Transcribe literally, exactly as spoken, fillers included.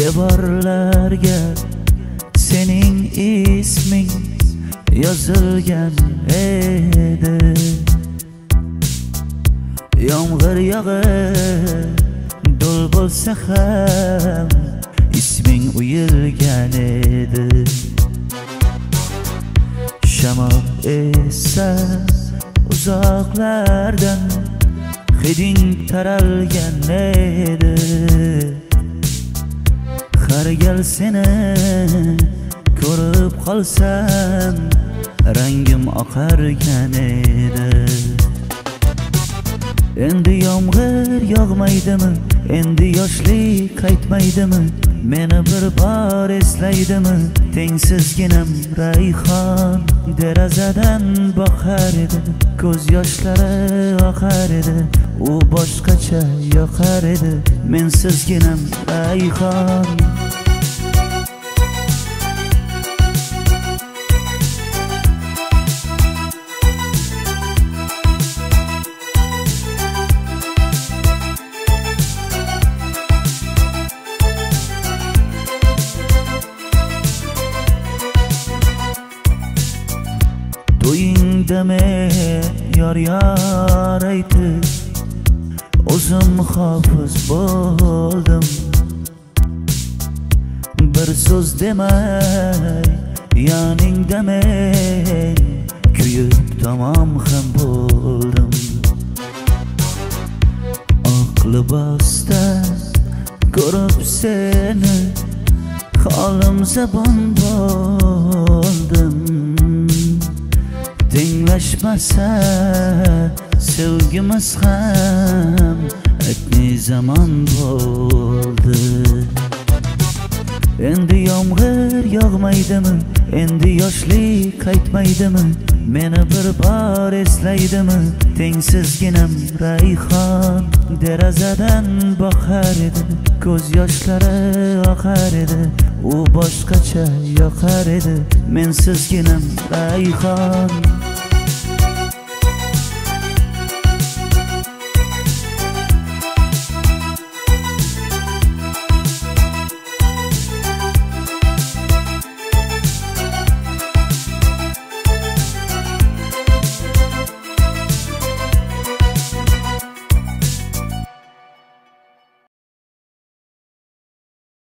devorlarga sening isming yozilgan edi. Yomg'ir yog'ib do'l bo'lsa ham isming uyilgan edi. Shamol esa uzoqlardan hiding taralgan edi. Har gal seni ko'rib qolsam rangim oqargan edi. Endi yomg'ir yog'maydimi, endi yoshlik qaytmaydimi, meni bir bor eslaydimi? Tengsizginam rayhon derazadan boqar edi, ko'z yoshlari oqar edi, u boshqacha yoqar edi. Mensizginam rayhon to'yingdami yor yor aytib o'zim hofiz bo'ldim. Bir so'z demay yoningda men kuyib tamom ham bo'ldim. Oq libosda ko'rib seni holim zabon bo'ldim. Tenglashmasa sevgimiz ham aytni zamon bo'ldi. Endi yomg'ir yog'maydimi, endi yoshlik qaytmaydimi, meni bir bor eslaydimi? Tengsizginam rayhon derazadan boqar edi, ko'z yoshlari oqar edi, u boshqacha yoqar edi. Mensizginam rayhon